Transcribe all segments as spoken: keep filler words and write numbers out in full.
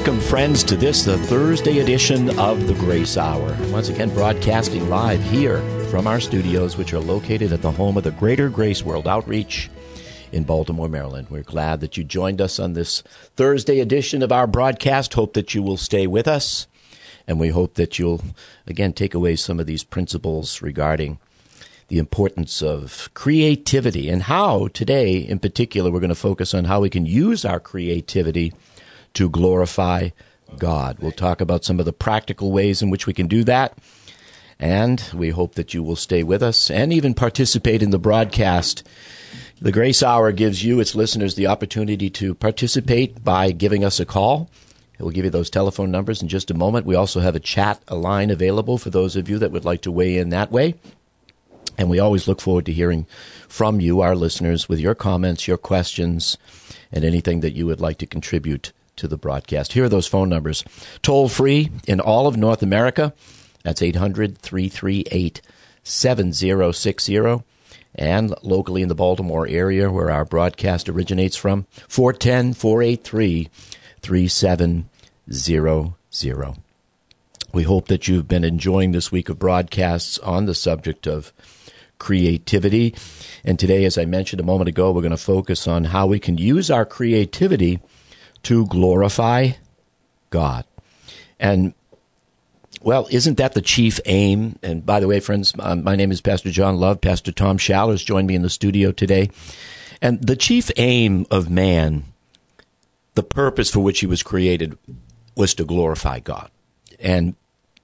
Welcome, friends, to this, the Thursday edition of the Grace Hour. Once again, broadcasting live here from our studios, which are located at the home of the Greater Grace World Outreach in Baltimore, Maryland. We're glad that you joined us on this Thursday edition of our broadcast. Hope that you will stay with us, and we hope that you'll, again, take away some of these principles regarding the importance of creativity and how today, in particular, we're going to focus on how we can use our creativity to glorify God. We'll talk about some of the practical ways in which we can do that, and we hope that you will stay with us and even participate in the broadcast. The Grace Hour gives you, its listeners, the opportunity to participate by giving us a call. We'll give you those telephone numbers in just a moment. We also have a chat a line available for those of you that would like to weigh in that way. And we always look forward to hearing from you, our listeners, with your comments, your questions, and anything that you would like to contribute to the broadcast. Here are those phone numbers. Toll free in all of North America. That's eight hundred, three three eight, seven zero six zero. And locally in the Baltimore area, where our broadcast originates from, four one zero, four eight three, three seven zero zero. We hope that you've been enjoying this week of broadcasts on the subject of creativity. And today, as I mentioned a moment ago, we're going to focus on how we can use our creativity to glorify God. And, well, isn't that the chief aim? And by the way, friends, um, my name is Pastor John Love. Pastor Tom Schallers joined me in the studio today. And the chief aim of man, the purpose for which he was created, was to glorify God. And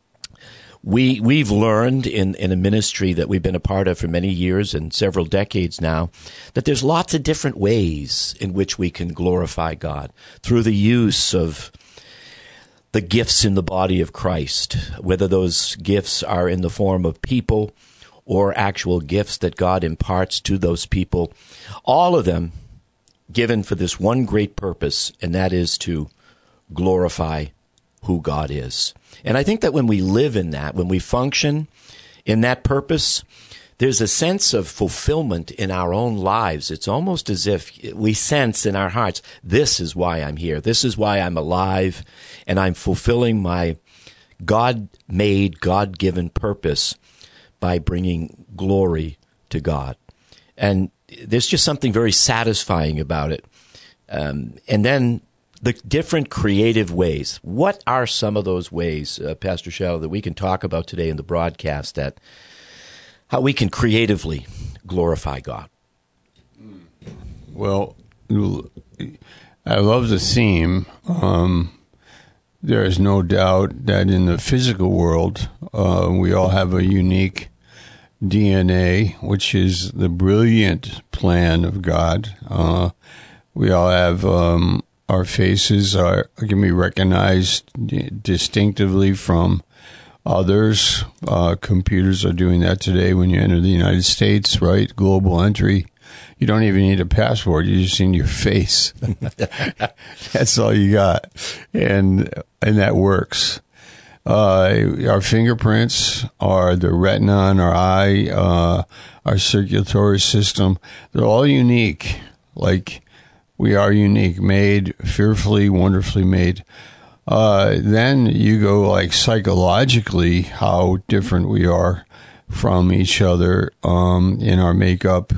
we, we've learned in, in a ministry that we've been a part of for many years and several decades now, that there's lots of different ways in which we can glorify God through the use of the gifts in the body of Christ, whether those gifts are in the form of people or actual gifts that God imparts to those people, all of them given for this one great purpose, and that is to glorify who God is. And I think that when we live in that, when we function in that purpose, there's a sense of fulfillment in our own lives. It's almost as if we sense in our hearts, this is why I'm here. This is why I'm alive, and I'm fulfilling my God-made, God-given purpose by bringing glory to God. And there's just something very satisfying about it. Um, and then the different creative ways. What are some of those ways, uh, Pastor Shallow, that we can talk about today in the broadcast, that how we can creatively glorify God? Well, I love the theme. Um, there is no doubt that in the physical world, uh, we all have a unique D N A, which is the brilliant plan of God. Uh, we all have um, our faces are can be recognized distinctively from others. Uh, computers are doing that today when you enter the United States, right? Global entry. You don't even need a passport. You just need your face. That's all you got. And and that works. Uh, our fingerprints are the retina on our eye, uh, our circulatory system. They're all unique. Like we are unique, made, fearfully, wonderfully made. Uh, then you go like psychologically how different we are from each other um, in our makeup,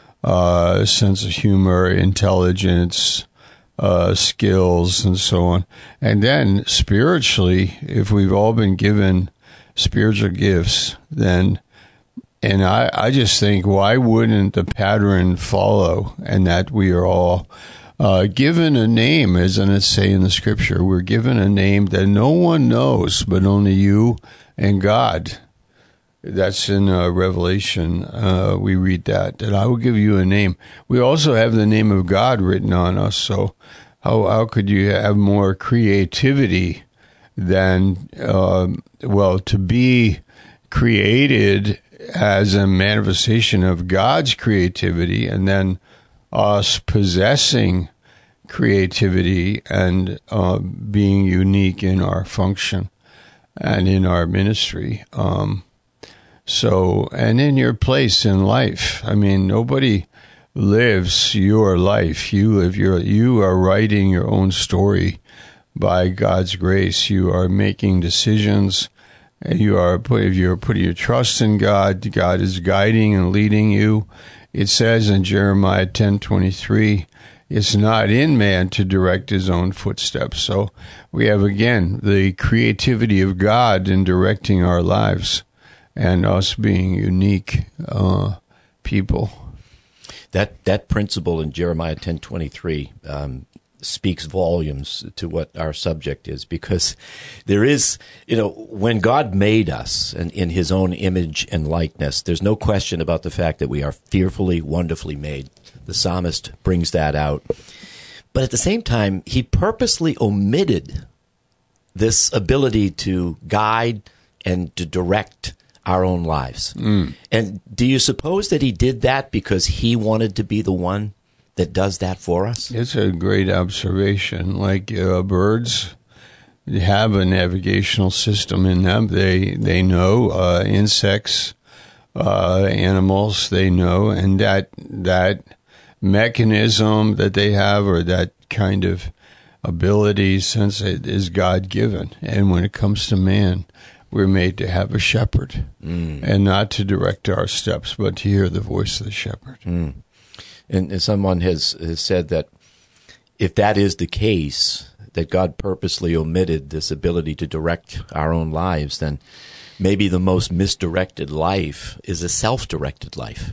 uh, sense of humor, intelligence, uh, skills, and so on. And then spiritually, if we've all been given spiritual gifts, then, and I, I just think, why wouldn't the pattern follow, and that we are all Uh, given a name, as it say in the scripture, we're given a name that no one knows but only you and God. That's in uh, Revelation. Uh, we read that, that I will give you a name. We also have the name of God written on us. So how how could you have more creativity than, uh, well, to be created as a manifestation of God's creativity, and then us possessing creativity and uh, being unique in our function and in our ministry. Um, so, and in your place in life. I mean, nobody lives your life. You live your, you are writing your own story by God's grace. You are making decisions. You are put, you're putting your trust in God. God is guiding and leading you. It says in Jeremiah ten twenty-three, it's not in man to direct his own footsteps. So we have, again, the creativity of God in directing our lives and us being unique uh, people. That that principle in Jeremiah ten twenty-three um, speaks volumes to what our subject is, because there is, you know, when God made us in, in his own image and likeness, there's no question about the fact that we are fearfully, wonderfully made. The psalmist brings that out. But at the same time, he purposely omitted this ability to guide and to direct our own lives. Mm. And do you suppose that he did that because he wanted to be the one that does that for us? It's a great observation. Like uh, birds have a navigational system in them. They they know uh, insects, uh, animals. They know, and that that mechanism that they have, or that kind of ability, since it is God given. And when it comes to man, we're made to have a shepherd, mm. and not to direct our steps, but to hear the voice of the shepherd. Mm. And, and someone has, has said that if that is the case, that God purposely omitted this ability to direct our own lives, then maybe the most misdirected life is a self-directed life.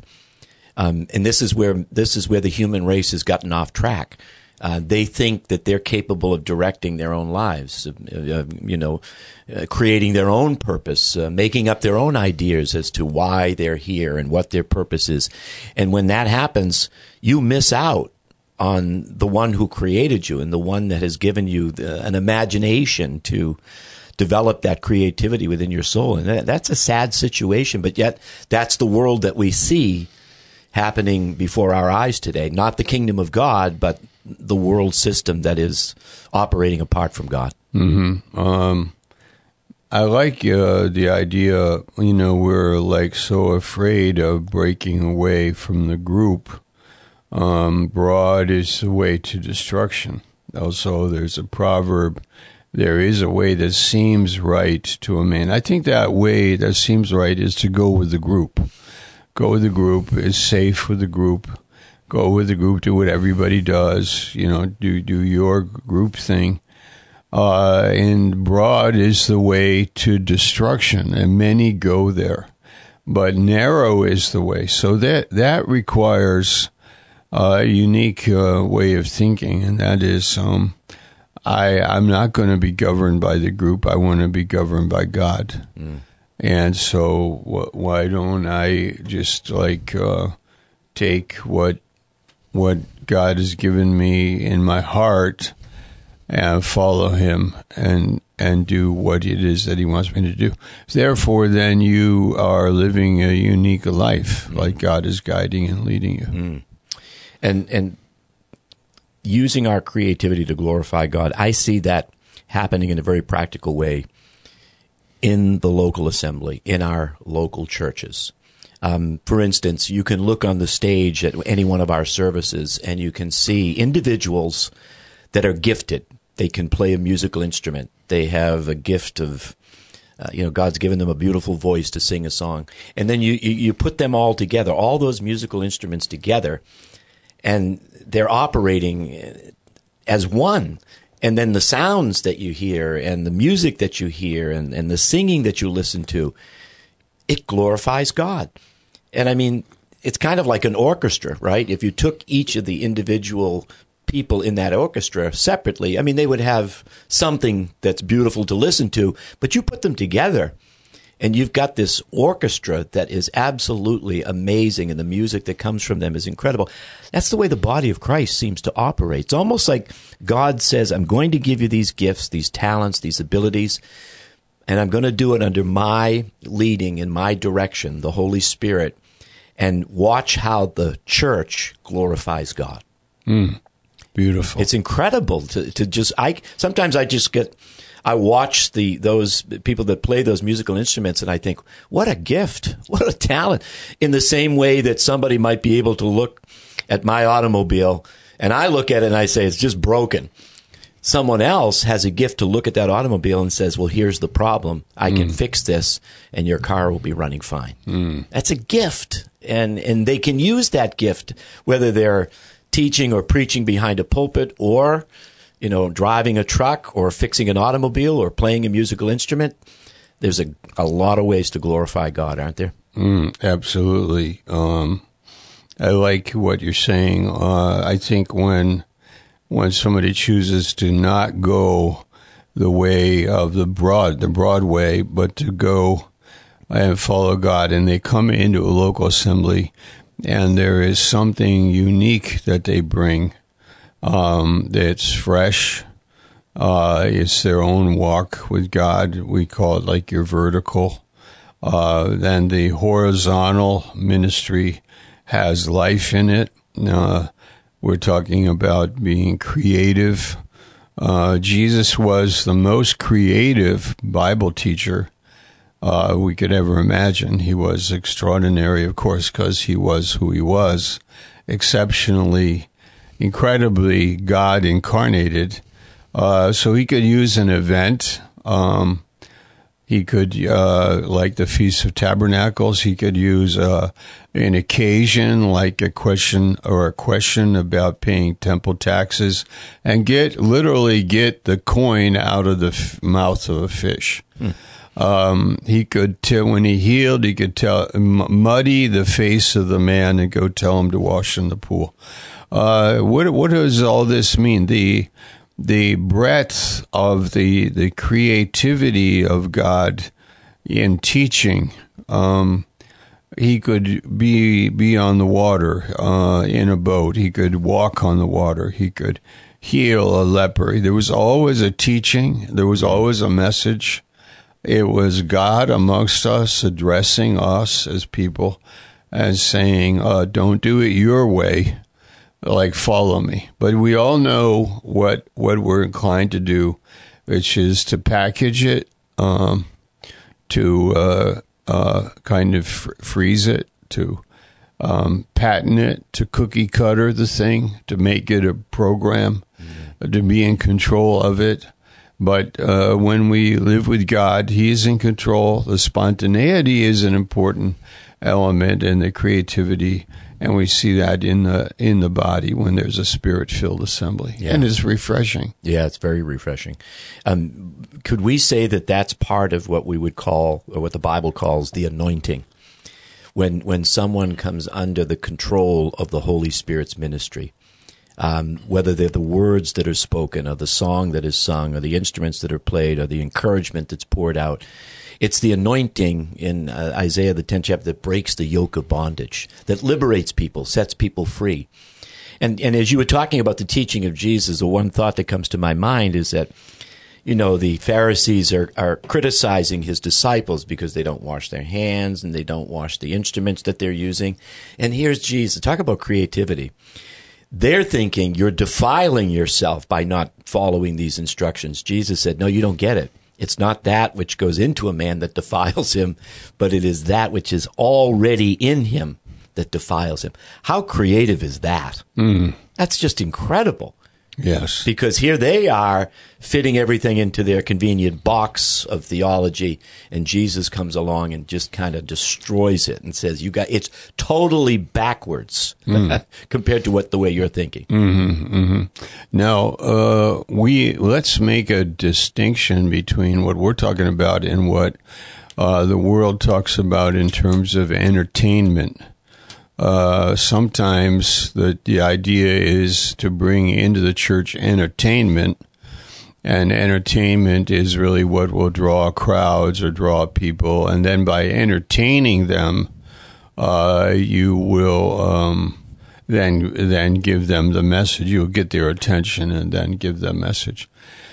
Um, and this is where this is where the human race has gotten off track. Uh, they think that they're capable of directing their own lives, uh, you know, uh, creating their own purpose, uh, making up their own ideas as to why they're here and what their purpose is. And when that happens, you miss out on the one who created you and the one that has given you the, an imagination to develop that creativity within your soul. And that, that's a sad situation, but yet that's the world that we see happening before our eyes today. Not the kingdom of God, but the world system that is operating apart from God. Mm-hmm. Um, I like uh, the idea, you know, we're like so afraid of breaking away from the group. Um, broad is the way to destruction. Also, there's a proverb, there is a way that seems right to a man. I think that way that seems right is to go with the group. Go with the group, is safe with the group. Go with the group, do what everybody does, you know, do do your group thing. Uh, and broad is the way to destruction, and many go there. But narrow is the way. So that, that requires a unique uh, way of thinking, and that is um, I, I'm not going to be governed by the group. I want to be governed by God. Mm. And so wh- why don't I just like uh, take what what God has given me in my heart and follow him and and do what it is that he wants me to do. Therefore, then you are living a unique life, mm. like God is guiding and leading you. Mm. And and using our creativity to glorify God, I see that happening in a very practical way in the local assembly, in our local churches. Um, for instance, you can look on the stage at any one of our services and you can see individuals that are gifted. They can play a musical instrument. They have a gift of, uh, you know, God's given them a beautiful voice to sing a song. And then you, you, you put them all together, all those musical instruments together, and they're operating as one. And then the sounds that you hear and the music that you hear and, and the singing that you listen to, it glorifies God. And I mean, it's kind of like an orchestra, right? If you took each of the individual people in that orchestra separately, I mean, they would have something that's beautiful to listen to, but you put them together and you've got this orchestra that is absolutely amazing, and the music that comes from them is incredible. That's the way the body of Christ seems to operate. It's almost like God says, I'm going to give you these gifts, these talents, these abilities, and I'm going to do it under my leading and my direction, the Holy Spirit, and watch how the church glorifies God. Mm, beautiful. It's incredible to, to just, I, sometimes I just get, I watch the those people that play those musical instruments, and I think, what a gift, what a talent. In the same way that somebody might be able to look at my automobile, and I look at it and I say, it's just broken. someone else has a gift to look at that automobile and says, well, here's the problem. I can Mm. fix this, and your car will be running fine. Mm. That's a gift, and and they can use that gift, whether they're teaching or preaching behind a pulpit, or, you know, driving a truck, or fixing an automobile, or playing a musical instrument. There's a, a lot of ways to glorify God, aren't there? Mm, absolutely. Um, I like what you're saying. Uh, I think when when somebody chooses to not go the way of the broad, the broad way, but to go and follow God, and they come into a local assembly, and there is something unique that they bring um, that's fresh. Uh, it's their own walk with God. We call it like your vertical. Uh, then the horizontal ministry has life in it. Uh, we're talking about being creative. Uh, Jesus was the most creative Bible teacher uh, we could ever imagine. He was extraordinary, of course, because he was who he was, exceptionally, incredibly God incarnated. Uh, so he could use an event. Um, he could, uh, like the Feast of Tabernacles, he could use uh, an occasion like a question or a question about paying temple taxes, and get literally get the coin out of the f- mouth of a fish. Hmm. Um, he could tell when he healed, he could tell m- muddy the face of the man and go tell him to wash in the pool. Uh, what what does all this mean? The The breadth of the the creativity of God in teaching. Um, he could be be on the water uh, in a boat. He could walk on the water. He could heal a leper. There was always a teaching. There was always a message. It was God amongst us, addressing us as people and saying, uh, "Don't do it your way. Like, follow me." But we all know what what we're inclined to do, which is to package it, um, to uh, uh, kind of fr- freeze it, to um, patent it, to cookie cutter the thing, to make it a program, mm-hmm. to be in control of it. But uh, when we live with God, He is in control. The spontaneity is an important element, and the creativity. And we see that in the in the body when there's a Spirit-filled assembly. Yeah. And it's refreshing. Yeah, it's very refreshing. Um, could we say that that's part of what we would call, or what the Bible calls, the anointing? When when someone comes under the control of the Holy Spirit's ministry, um, whether they're the words that are spoken, or the song that is sung, or the instruments that are played, or the encouragement that's poured out, it's the anointing in uh, Isaiah, the tenth chapter, that breaks the yoke of bondage, that liberates people, sets people free. And and as you were talking about the teaching of Jesus, the one thought that comes to my mind is that, you know, the Pharisees are, are criticizing his disciples because they don't wash their hands and they don't wash the instruments that they're using. And here's Jesus. Talk about creativity. They're thinking you're defiling yourself by not following these instructions. Jesus said, no, you don't get it. It's not that which goes into a man that defiles him, but it is that which is already in him that defiles him. How creative is that? Mm. That's just incredible. Yes. Because here they are fitting everything into their convenient box of theology, and Jesus comes along and just kind of destroys it and says, "You got it's totally backwards mm. compared to what the way you're thinking." Mm-hmm, mm-hmm. Now, uh, we let's make a distinction between what we're talking about and what uh, the world talks about in terms of entertainment. Uh, sometimes the the idea is to bring into the church entertainment, and entertainment is really what will draw crowds or draw people, and then by entertaining them, uh, you will um, then then give them the message. You'll get their attention and then give them message.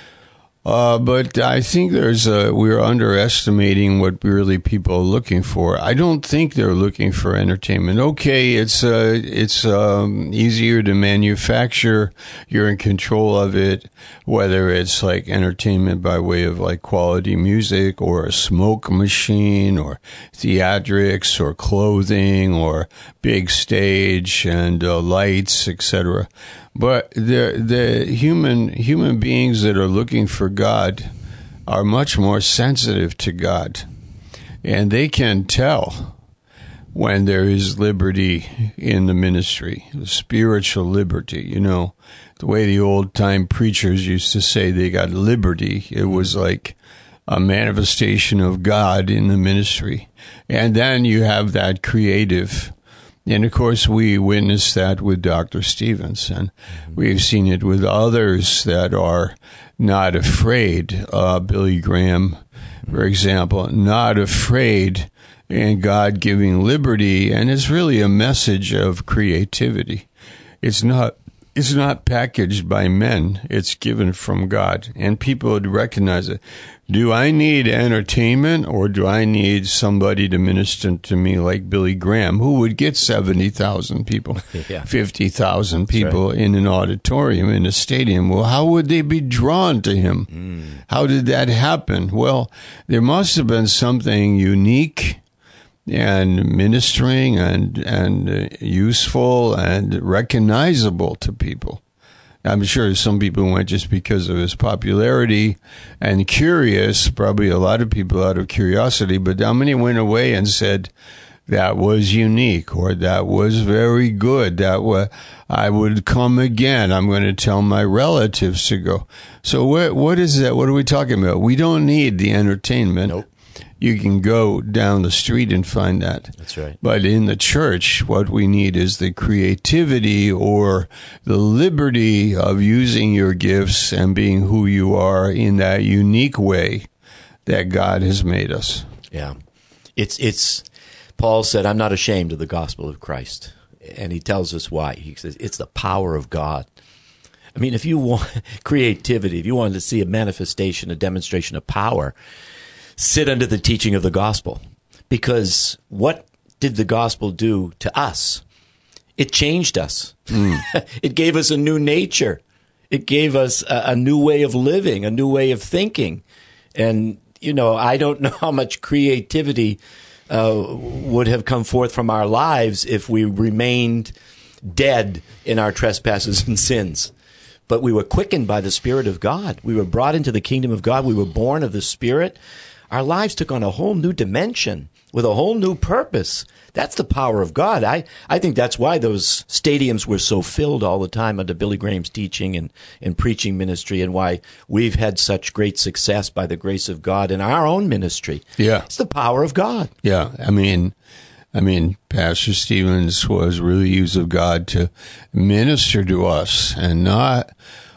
Uh, but I think there's a, we're underestimating what really people are looking for. I don't think they're looking for entertainment. Okay, it's uh, it's um, easier to manufacture. You're in control of it, whether it's like entertainment by way of like quality music or a smoke machine or theatrics or clothing or big stage and uh, lights, et cetera. But the the human human beings that are looking for God are much more sensitive to God, and they can tell when there is liberty in the ministry, the spiritual liberty. You know, the way the old-time preachers used to say they got liberty, it was like a manifestation of God in the ministry. And then you have that creative. And, of course, we witnessed that with Doctor Stevens, and we've seen it with others that are not afraid. Uh, Billy Graham, for example, not afraid, and God giving liberty, and it's really a message of creativity. It's not it's not packaged by men. It's given from God, and people would recognize it. Do I need entertainment, or do I need somebody to minister to me like Billy Graham, who would get seventy thousand people, yeah. fifty thousand people right. in an auditorium, in a stadium? Well, how would they be drawn to him? Mm. How did that happen? Well, there must have been something unique and ministering and and uh, useful and recognizable to people. I'm sure some people went just because of his popularity and curious, probably a lot of people out of curiosity, but how many went away and said, that was unique, or that was very good, that was, I would come again, I'm going to tell my relatives to go. So what what is that? What are we talking about? We don't need the entertainment. Nope. You can go down the street and find that. That's right. But in the church, what we need is the creativity or the liberty of using your gifts and being who you are in that unique way that God has made us. Yeah. It's, it's, Paul said, I'm not ashamed of the gospel of Christ. And he tells us why. He says, it's the power of God. I mean, if you want creativity, if you wanted to see a manifestation, a demonstration of power, sit under the teaching of the gospel. Because what did the gospel do to us? It changed us. Mm. It gave us a new nature. It gave us a, a new way of living, a new way of thinking. And, you know, I don't know how much creativity uh, would have come forth from our lives if we remained dead in our trespasses and sins. But we were quickened by the Spirit of God. We were brought into the kingdom of God. We were born of the Spirit. Our lives took on a whole new dimension with a whole new purpose. That's the power of God. I, I think that's why those stadiums were so filled all the time under Billy Graham's teaching and, and preaching ministry, and why we've had such great success by the grace of God in our own ministry. Yeah. It's the power of God. Yeah. I mean, I mean, Pastor Stevens was really used of God to minister to us and not,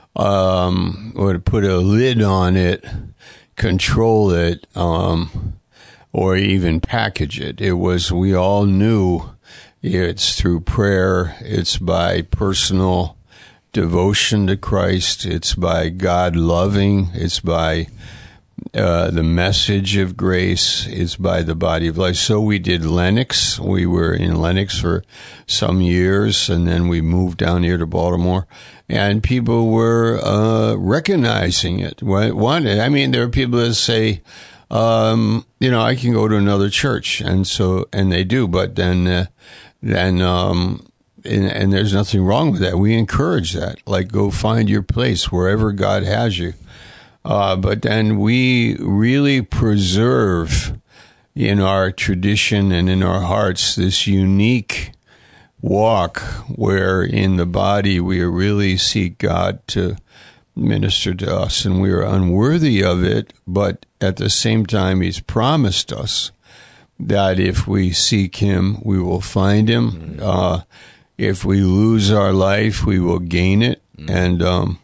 um, or to put a lid on it, control it, um, or even package it. It was, we all knew it's through prayer, it's by personal devotion to Christ, it's by God loving, it's by uh, the message of grace, it's by the body of life. So we did Lenox. We were in Lenox for some years, and then we moved down here to Baltimore. And people were uh, recognizing it. One, I mean, there are people that say, um, you know, I can go to another church, and so, and they do. But then, uh, then, um, and, and there's nothing wrong with that. We encourage that. Like, go find your place wherever God has you. Uh, but then we really preserve in our tradition and in our hearts this unique walk where in the body we really seek God to minister to us, and we are unworthy of it, but at the same time He's promised us that if we seek Him, we will find Him. Mm-hmm. Uh, if we lose our life, we will gain it. Mm-hmm. And um,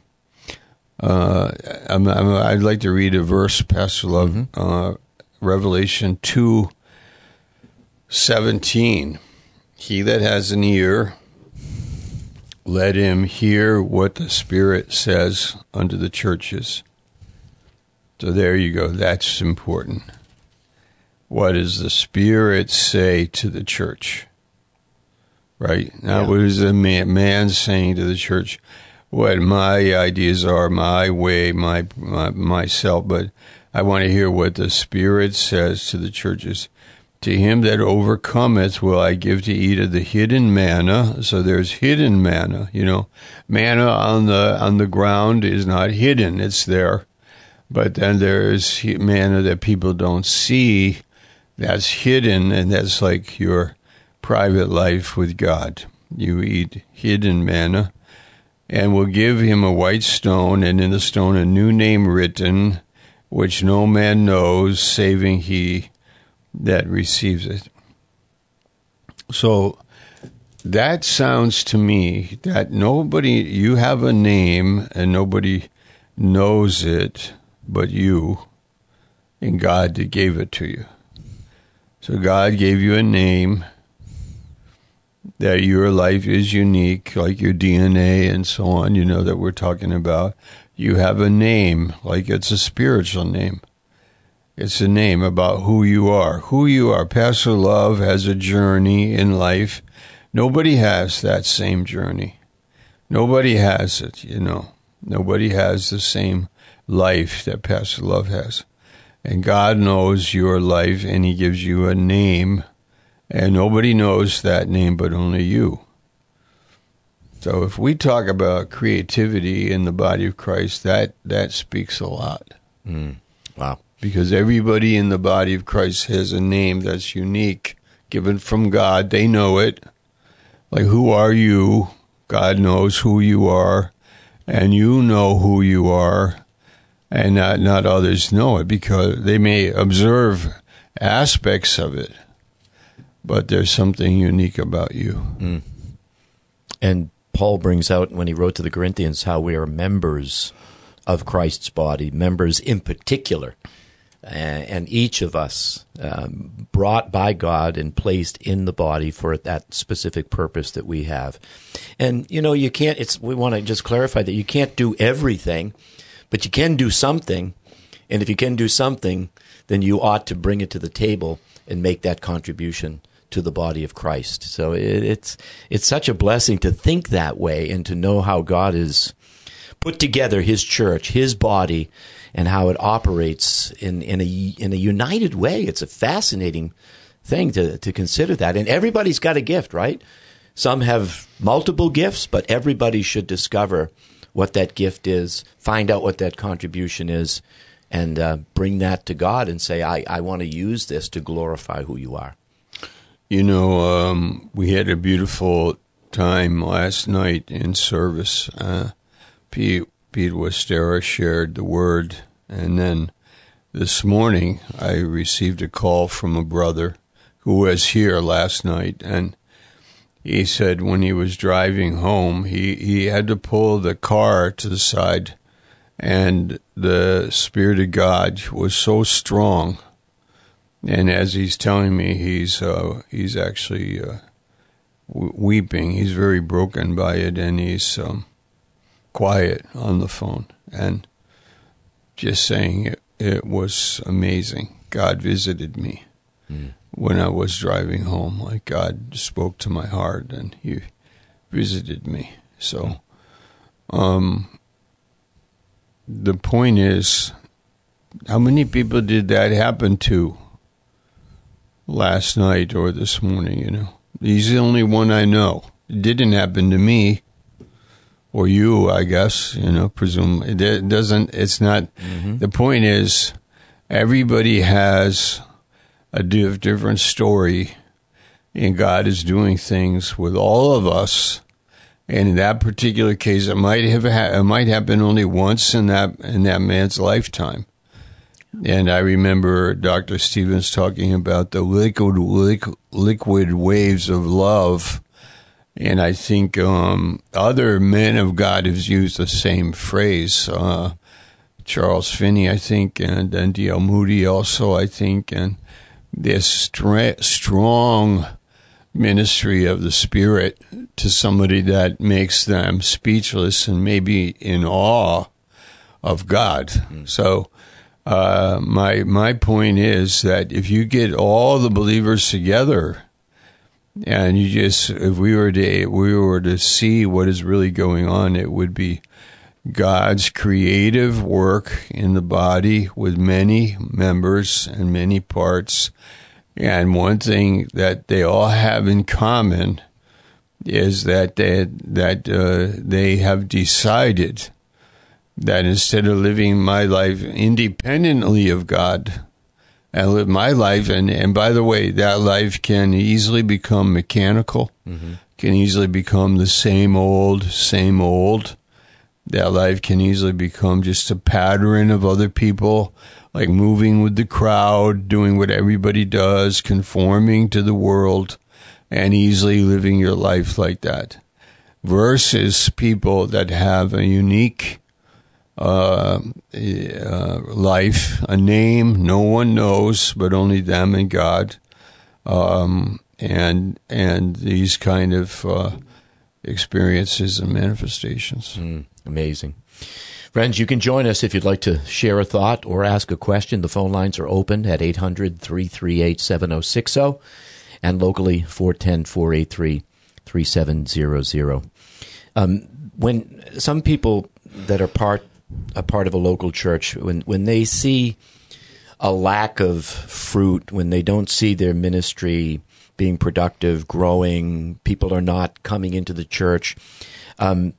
uh, I'm, I'm, I'd like to read a verse, Pastor Love, mm-hmm. uh, Revelation two seventeen. He that has an ear, let him hear what the Spirit says unto the churches. So there you go. That's important. What does the Spirit say to the church? Right? Now, yeah. What is the man, man saying to the church? What my ideas are, my way, my, my myself, but I want to hear what the Spirit says to the churches. To him that overcometh will I give to eat of the hidden manna. So there's hidden manna, you know. Manna on the on the ground is not hidden, it's there. But then there's manna that people don't see, that's hidden, and that's like your private life with God. You eat hidden manna, and will give him a white stone, and in the stone a new name written, which no man knows, saving he that receives it. So that sounds to me that nobody, you have a name and nobody knows it but you and God that gave it to you. So God gave you a name, that your life is unique, like your D N A and so on, you know, that we're talking about. You have a name, like it's a spiritual name. It's a name about who you are. Who you are. Pastor Love has a journey in life. Nobody has that same journey. Nobody has it, you know. Nobody has the same life that Pastor Love has. And God knows your life, and he gives you a name, and nobody knows that name but only you. So if we talk about creativity in the body of Christ, that, that speaks a lot. Mm. Wow. Because everybody in the body of Christ has a name that's unique, given from God. They know it. Like, who are you? God knows who you are, and you know who you are, and not, not others know it, because they may observe aspects of it, but there's something unique about you. Mm. And Paul brings out, when he wrote to the Corinthians, how we are members of Christ's body, members in particular. And each of us um, brought by God and placed in the body for that specific purpose that we have. And, you know, you can't, it's, we want to just clarify that you can't do everything, but you can do something. And if you can do something, then you ought to bring it to the table and make that contribution to the body of Christ. So it, it's, it's such a blessing to think that way and to know how God has put together his church, his body, and how it operates in, in a in a united way. It's a fascinating thing to, to consider that. And everybody's got a gift, right? Some have multiple gifts, but everybody should discover what that gift is, find out what that contribution is, and uh, bring that to God and say, I, I want to use this to glorify who you are. You know, um, we had a beautiful time last night in service. Uh, Pete Pete Westera shared the word, and then this morning I received a call from a brother who was here last night, and he said when he was driving home, he, he had to pull the car to the side, and the Spirit of God was so strong. And as he's telling me, he's uh, he's actually uh, w- weeping. He's very broken by it, and he's um, quiet on the phone and just saying it, it was amazing. God visited me mm. when I was driving home. Like, God spoke to my heart and he visited me. So um, the point is, how many people did that happen to last night or this morning? You know, he's the only one I know. It didn't happen to me. Or you, I guess, you know, presume it doesn't, it's not, mm-hmm. The point is, everybody has a diff- different story, and God is doing things with all of us. And in that particular case, it might have ha- it might happen only once in that in that man's lifetime. And I remember Doctor Stevens talking about the liquid liquid, liquid waves of love. And I think um, other men of God have used the same phrase. Uh, Charles Finney, I think, and, and D L Moody also, I think. And this stra- strong ministry of the Spirit to somebody that makes them speechless and maybe in awe of God. Mm. So uh, my my point is that if you get all the believers together, and you just, if we were to, we were to see what is really going on, it would be God's creative work in the body with many members and many parts And one thing that they all have in common is that they, that uh, they have decided that instead of living my life independently of God, I live my life, and, and by the way, that life can easily become mechanical, mm-hmm. can easily become the same old, same old. That life can easily become just a pattern of other people, like moving with the crowd, doing what everybody does, conforming to the world, and easily living your life like that. Versus people that have a unique Uh, uh, life, a name no one knows but only them and God, um, and and these kind of uh, experiences and manifestations. Mm, amazing. Friends, you can join us if you'd like to share a thought or ask a question. The phone lines are open at eight hundred, three three eight, seven oh six oh and locally four one zero, four eight three, three seven zero zero. Um, when some people that are part a part of a local church, when when they see a lack of fruit, when they don't see their ministry being productive, growing, people are not coming into the church, um,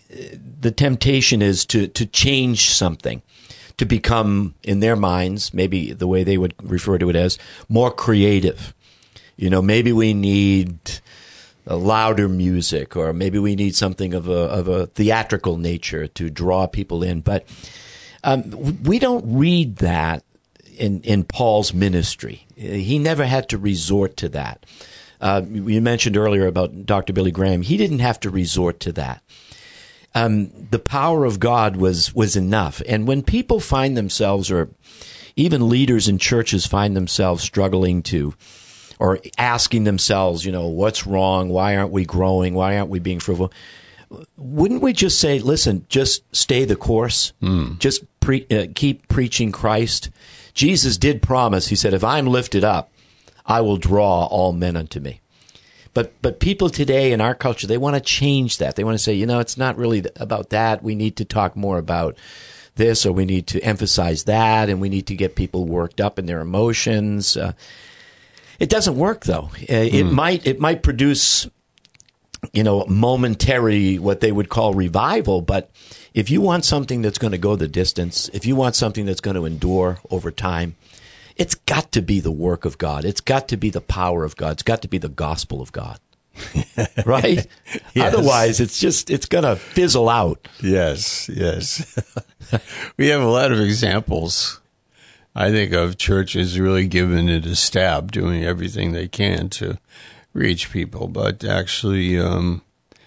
the temptation is to to change something, to become, in their minds, maybe the way they would refer to it as, more creative. You know, maybe we need a louder music, or maybe we need something of a of a theatrical nature to draw people in. But um, we don't read that in in Paul's ministry. He never had to resort to that. Uh, you mentioned earlier about Doctor Billy Graham. He didn't have to resort to that. Um, the power of God was was enough. And when people find themselves, or even leaders in churches find themselves struggling to, or asking themselves, you know, what's wrong? Why aren't we growing? Why aren't we being fruitful? Wouldn't we just say, listen, just stay the course. Mm. Just pre- uh, keep preaching Christ. Jesus did promise. He said, if I'm lifted up, I will draw all men unto me. But but people today in our culture, they want to change that. They want to say, you know, it's not really about that. We need to talk more about this, or we need to emphasize that, and we need to get people worked up in their emotions. Uh, It doesn't work, though. It mm. might it might produce, you know, momentary, what they would call revival. But if you want something that's going to go the distance, if you want something that's going to endure over time, it's got to be the work of God. It's got to be the power of God. It's got to be the gospel of God. Right? Yes. Otherwise, it's just, it's going to fizzle out. Yes, yes. We have a lot of examples, I think, of churches really giving it a stab, doing everything they can to reach people. But actually, um,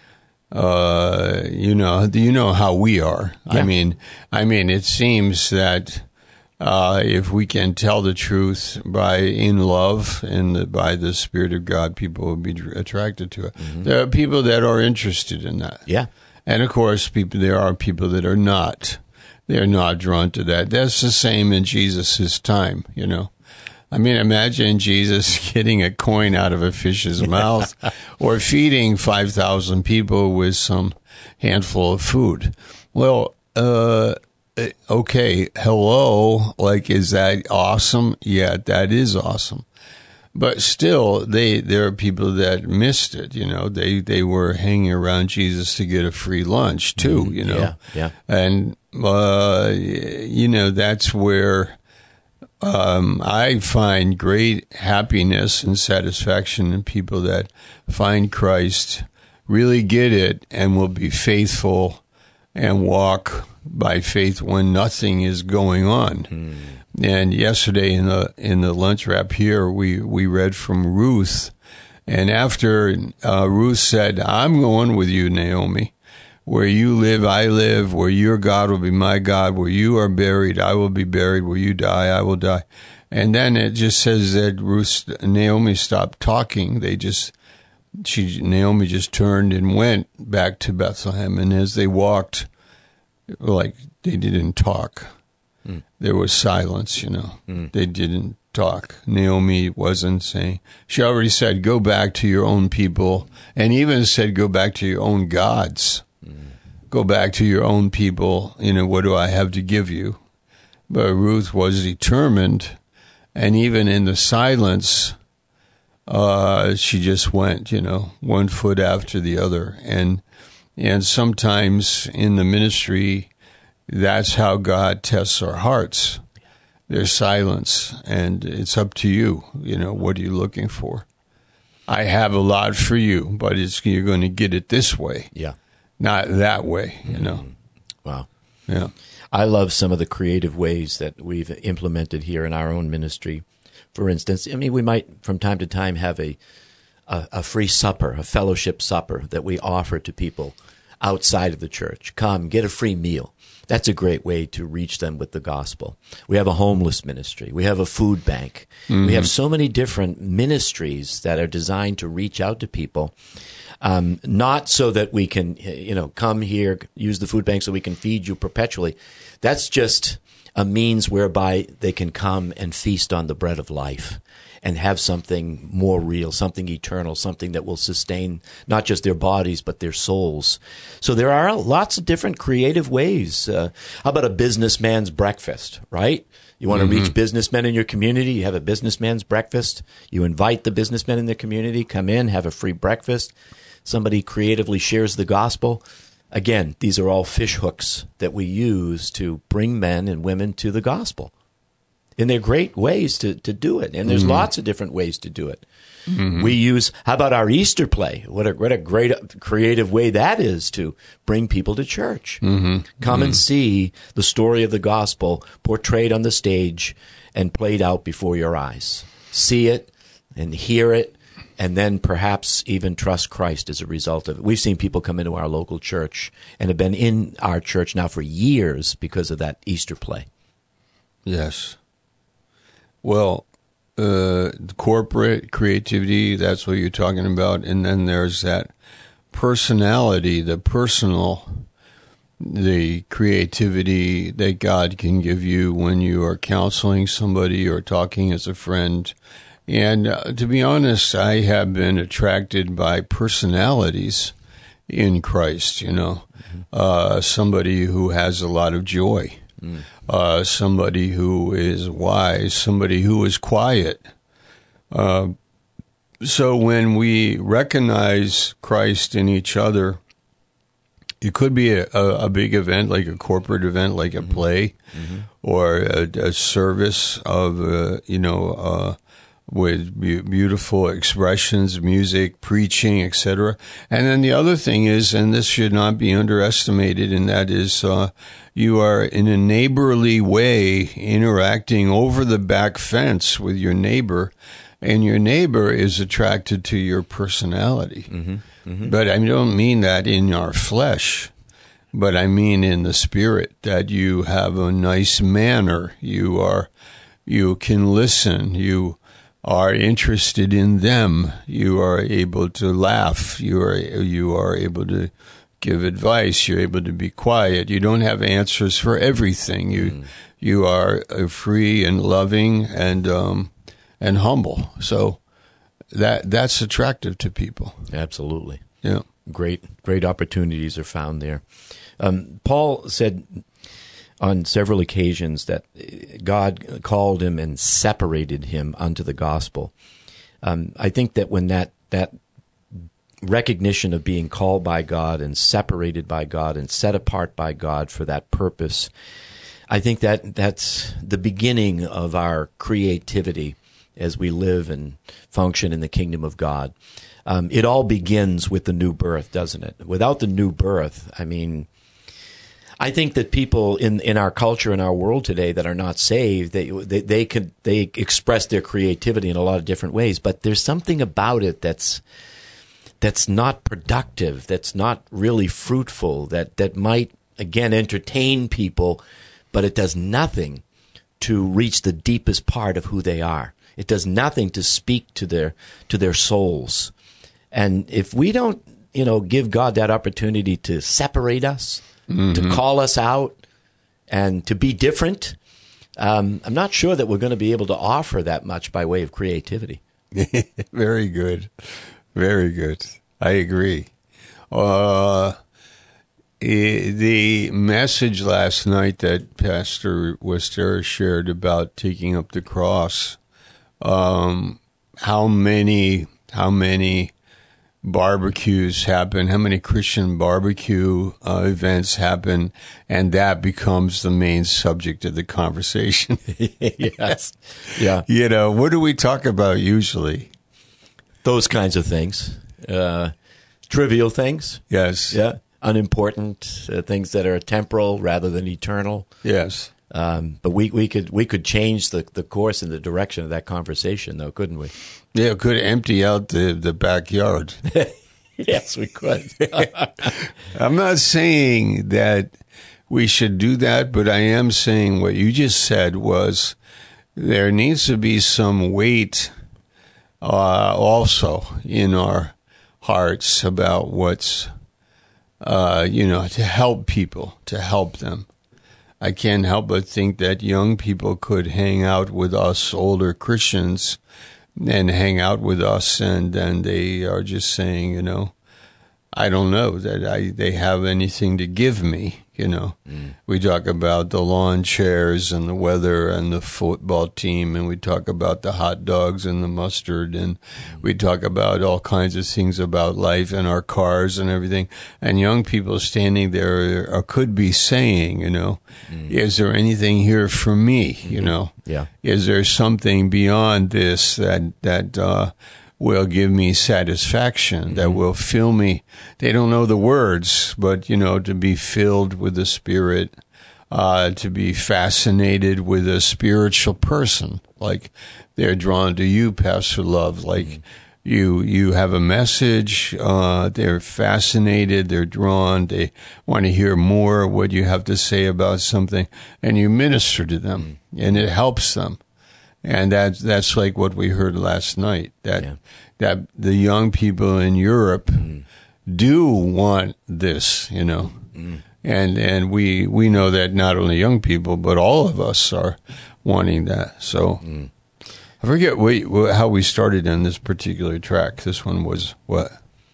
uh, you know, you know how we are. Yeah. I mean, I mean, it seems that uh, if we can tell the truth by in love and the, by the Spirit of God, people will be attracted to it. Mm-hmm. There are people that are interested in that. Yeah, and of course, people there are people that are not. They're not drawn to that. That's the same in Jesus' time, you know. I mean, imagine Jesus getting a coin out of a fish's mouth, or feeding five thousand people with some handful of food. Well, uh, okay, hello, like, is that awesome? Yeah, that is awesome. But still, they there are people that missed it. You know, they they were hanging around Jesus to get a free lunch too. You know, yeah, yeah. and uh, you know that's where um, I find great happiness and satisfaction in people that find Christ, really get it, and will be faithful and walk by faith when nothing is going on. Mm. And yesterday in the in the lunch wrap here, we, we read from Ruth. And after uh, Ruth said, I'm going with you, Naomi. Where you live, I live. Where your God will be my God. Where you are buried, I will be buried. Where you die, I will die. And then it just says that Ruth, Naomi stopped talking. They just, she Naomi just turned and went back to Bethlehem. And as they walked, like, they didn't talk. Mm. There was silence, you know. Mm. They didn't talk. Naomi wasn't saying. She already said, go back to your own people, and even said, go back to your own gods. Mm. Go back to your own people. You know, what do I have to give you? But Ruth was determined, And even in the silence, uh, she just went, you know, one foot after the other. And and sometimes in the ministry, that's how God tests our hearts. There's silence, and it's up to you. You know, what are you looking for? I have a lot for you, but it's you're going to get it this way. Yeah. Not that way, you know. Wow. Yeah. I love some of the creative ways that we've implemented here in our own ministry. For instance, I mean, we might from time to time have a, a, a free supper, a fellowship supper that we offer to people outside of the church. Come, get a free meal. That's a great way to reach them with the gospel. We have a homeless ministry. We have a food bank. Mm-hmm. We have so many different ministries that are designed to reach out to people, um, not so that we can, you know, come here, use the food bank so we can feed you perpetually. That's just a means whereby they can come and feast on the bread of life and have something more real, something eternal, something that will sustain not just their bodies, but their souls. So there are lots of different creative ways. Uh, how about a businessman's breakfast, right? You want to mm-hmm. reach businessmen in your community, you have a businessman's breakfast. You invite the businessmen in the community, come in, have a free breakfast. Somebody creatively shares the gospel. Again, these are all fish hooks that we use to bring men and women to the gospel. And they're great ways to, to do it. And there's mm-hmm. lots of different ways to do it. Mm-hmm. We use, how about our Easter play? What a, what a great creative way that is to bring people to church. Mm-hmm. Come mm-hmm. and see the story of the gospel portrayed on the stage and played out before your eyes. See it and hear it, and then perhaps even trust Christ as a result of it. We've seen people come into our local church and have been in our church now for years because of that Easter play. Yes. Well, uh, corporate creativity, that's what you're talking about. And then there's that personality, the personal, the creativity that God can give you when you are counseling somebody or talking as a friend. And uh, to be honest, I have been attracted by personalities in Christ, you know, mm-hmm. uh, somebody who has a lot of joy. Mm. Uh, somebody who is wise, somebody who is quiet. Uh, so when we recognize Christ in each other, it could be a, a, a big event, like a corporate event, like a mm-hmm. play, mm-hmm. or a, a service of, uh, you know, uh, with be- beautiful expressions, music, preaching, et cetera. And then the other thing is, and this should not be underestimated, and that is uh, you are in a neighborly way interacting over the back fence with your neighbor, and your neighbor is attracted to your personality. Mm-hmm. Mm-hmm. But I don't mean that in our flesh, but I mean in the spirit, that you have a nice manner, you are, you can listen, you are interested in them, you are able to laugh, you are you are able to give advice, you're able to be quiet, you don't have answers for everything, you mm. you are free and loving and um and humble. So that that's attractive to people. Absolutely. Yeah. Great great opportunities are found there. Um, Paul said on several occasions that God called him and separated him unto the gospel. Um, I think that when that that recognition of being called by God and separated by God and set apart by God for that purpose, I think that that's the beginning of our creativity as we live and function in the kingdom of God. Um, it all begins with the new birth, doesn't it? Without the new birth, I mean, I think that people in, in our culture, in our world today that are not saved, they, they they could they express their creativity in a lot of different ways, but there's something about it that's that's not productive, that's not really fruitful, that, that might, again, entertain people, but it does nothing to reach the deepest part of who they are. It does nothing to speak to their to their souls. And if we don't, you know, give God that opportunity to separate us, mm-hmm. to call us out, and to be different, um, I'm not sure that we're going to be able to offer that much by way of creativity. Very good. Very good. I agree. Uh, the message last night that Pastor Wester shared about taking up the cross um, how many how many barbecues happen, how many Christian barbecue uh, events happen, and that becomes the main subject of the conversation. Yes. Yeah. You know, what do we talk about usually? Those kinds of things. Uh, trivial things. Yes. Yeah. Unimportant uh, things that are temporal rather than eternal. Yes. Um, but we, we could we could change the, the course and the direction of that conversation, though, couldn't we? Yeah, it could empty out the, the backyard. Yes, we could. I'm not saying that we should do that, but I am saying what you just said was there needs to be some weight uh, also in our hearts about what's, uh, you know, to help people, to help them. I can't help but think that young people could hang out with us older Christians and hang out with us, and then they are just saying, you know, I don't know that I they have anything to give me, you know. Mm. We talk about the lawn chairs and the weather and the football team, and we talk about the hot dogs and the mustard, and mm. we talk about all kinds of things about life and our cars and everything. And young people standing there are, could be saying, you know, mm. is there anything here for me, you mm-hmm. know? Yeah. Is there something beyond this that, that, uh, will give me satisfaction, mm-hmm. that will fill me. They don't know the words, but, you know, to be filled with the Spirit, uh, to be fascinated with a spiritual person, like they're drawn to you, Pastor Love, like mm-hmm. you, you have a message, uh, they're fascinated, they're drawn, they want to hear more what you have to say about something, and you minister to them, mm-hmm. and it helps them. And that's, that's like what we heard last night, that yeah. that the young people in Europe mm. do want this, you know. Mm. And and we we know that not only young people, but all of us are wanting that. So mm. I forget what, how we started on this particular track. This one was what?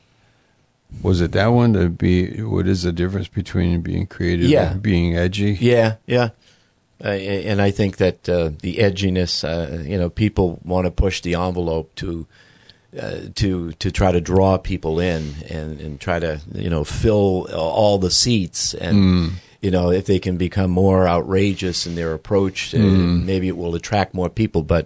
Was it that one? To be, what is the difference between being creative yeah. and being edgy? Yeah, yeah. Uh, and I think that uh, the edginess, uh, you know, people want to push the envelope to uh, to to try to draw people in and, and try to, you know, fill all the seats. And, mm. you know, if they can become more outrageous in their approach, mm. uh, maybe it will attract more people. But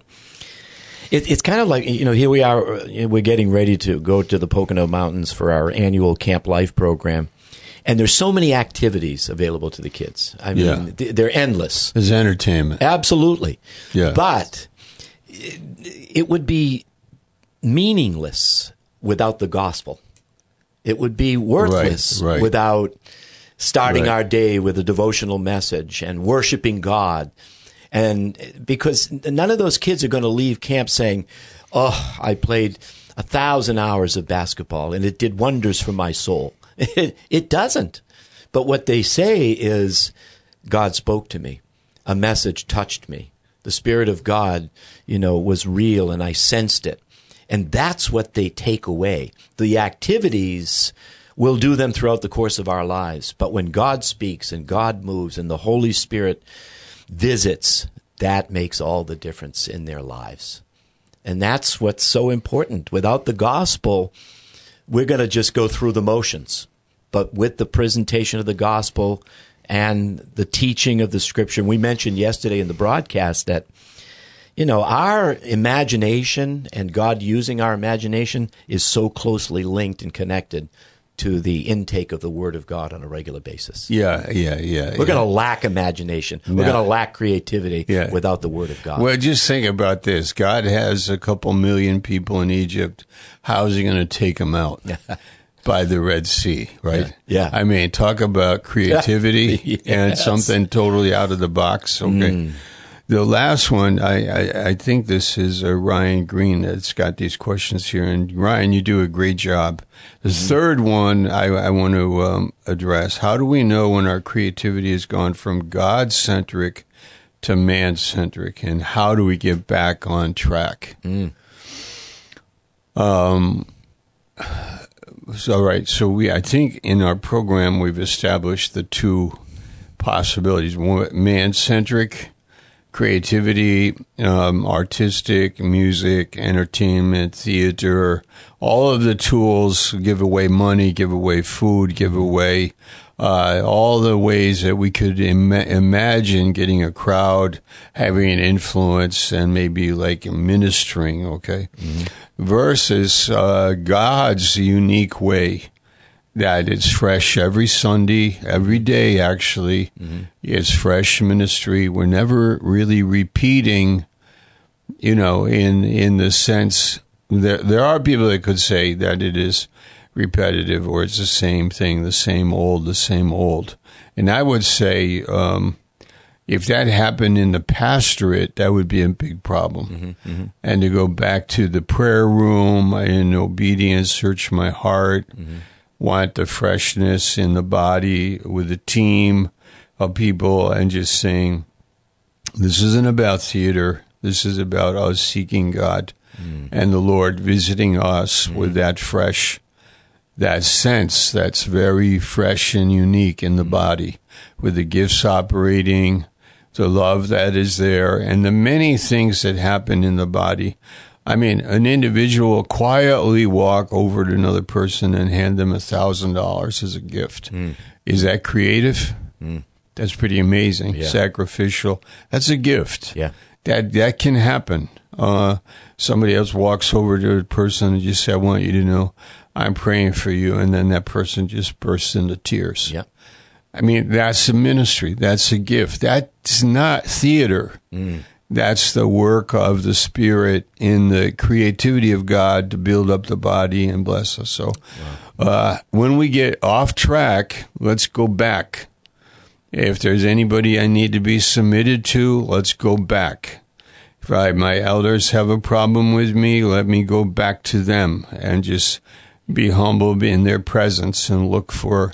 it, it's kind of like, you know, here we are, we're getting ready to go to the Pocono Mountains for our annual Camp Life program. And there's so many activities available to the kids. I mean, yeah. they're endless. There's entertainment. Absolutely. Yeah. But it, it would be meaningless without the gospel. It would be worthless right, right. without starting right. our day with a devotional message and worshiping God. And because none of those kids are going to leave camp saying, oh, I played a thousand hours of basketball and it did wonders for my soul. It, it doesn't. But what they say is, God spoke to me. A message touched me. The Spirit of God, you know, was real and I sensed it. And that's what they take away. The activities will do them throughout the course of our lives. But when God speaks and God moves and the Holy Spirit visits, that makes all the difference in their lives. And that's what's so important. Without the gospel, we're going to just go through the motions. But with the presentation of the gospel and the teaching of the scripture, we mentioned yesterday in the broadcast that, you know, our imagination and God using our imagination is so closely linked and connected to the intake of the Word of God on a regular basis. Yeah, yeah, yeah. We're yeah. going to lack imagination. We're no. going to lack creativity yeah. without the Word of God. Well, just think about this. God has a couple million people in Egypt. How is he going to take them out? By the Red Sea, right? Yeah. yeah. I mean, talk about creativity yes. and something totally out of the box. Okay. Mm. The last one, I, I, I think this is uh, Ryan Green that's got these questions here. And Ryan, you do a great job. The mm-hmm. third one I, I want to um, address. How do we know when our creativity has gone from God-centric to man-centric? And how do we get back on track? Mm. Um. So, all right. So we, I think in our program, we've established the two possibilities. One, man-centric creativity, um, artistic, music, entertainment, theater, all of the tools, give away money, give away food, give away uh, all the ways that we could Im- imagine getting a crowd, having an influence, and maybe like ministering, okay? Mm-hmm. Versus uh, God's unique way that it's fresh every Sunday, every day, actually. Mm-hmm. It's fresh ministry. We're never really repeating, you know, in in the sense, there, there are people that could say that it is repetitive or it's the same thing, the same old, the same old. And I would say um, if that happened in the pastorate, that would be a big problem. Mm-hmm, mm-hmm. And to go back to the prayer room in obedience, search my heart, mm-hmm. want the freshness in the body with a team of people and just saying, this isn't about theater. This is about us seeking God mm. and the Lord visiting us mm. with that fresh, that sense that's very fresh and unique in the mm. body, with the gifts operating, the love that is there, and the many things that happen in the body. I mean, an individual quietly walk over to another person and hand them a thousand dollars as a gift. Mm. Is that creative? Mm. That's pretty amazing. Yeah. Sacrificial. That's a gift. Yeah. That that can happen. Uh, somebody else walks over to a person and just say, I want you to know I'm praying for you. And then that person just bursts into tears. Yeah. I mean, that's a ministry. That's a gift. That's not theater. Mm. That's the work of the Spirit in the creativity of God to build up the body and bless us. So wow. uh, when we get off track, let's go back. If there's anybody I need to be submitted to, let's go back. If I, my elders have a problem with me, let me go back to them and just be humble in their presence and look for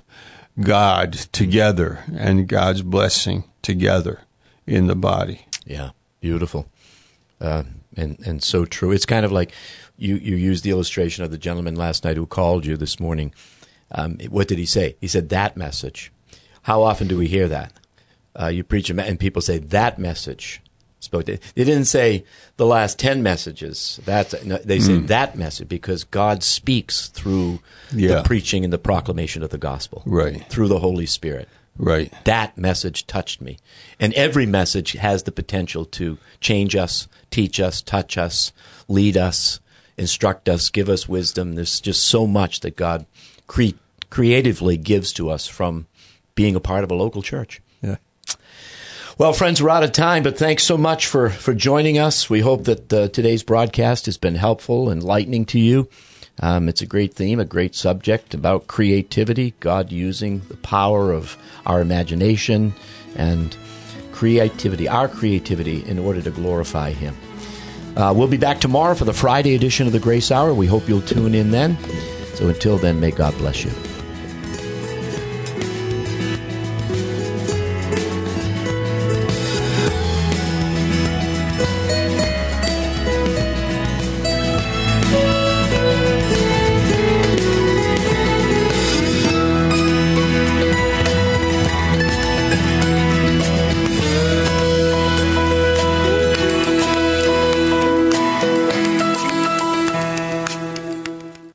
God together and God's blessing together in the body. Yeah. Beautiful, uh, and and so true. It's kind of like you, you used the illustration of the gentleman last night who called you this morning. Um, what did he say? He said, that message. How often do we hear that? Uh, you preach a me- and people say, that message. Spoke to. They didn't say the last ten messages. That's, no, they mm. said that message because God speaks through yeah. the preaching and the proclamation of the gospel. Right. Through the Holy Spirit. Right. That message touched me. And every message has the potential to change us, teach us, touch us, lead us, instruct us, give us wisdom. There's just so much that God cre- creatively gives to us from being a part of a local church. Yeah. Well, friends, we're out of time, but thanks so much for, for joining us. We hope that uh, today's broadcast has been helpful, enlightening to you. Um, it's a great theme, a great subject about creativity, God using the power of our imagination and creativity, our creativity, in order to glorify Him. Uh, we'll be back tomorrow for the Friday edition of the Grace Hour. We hope you'll tune in then. So until then, may God bless you.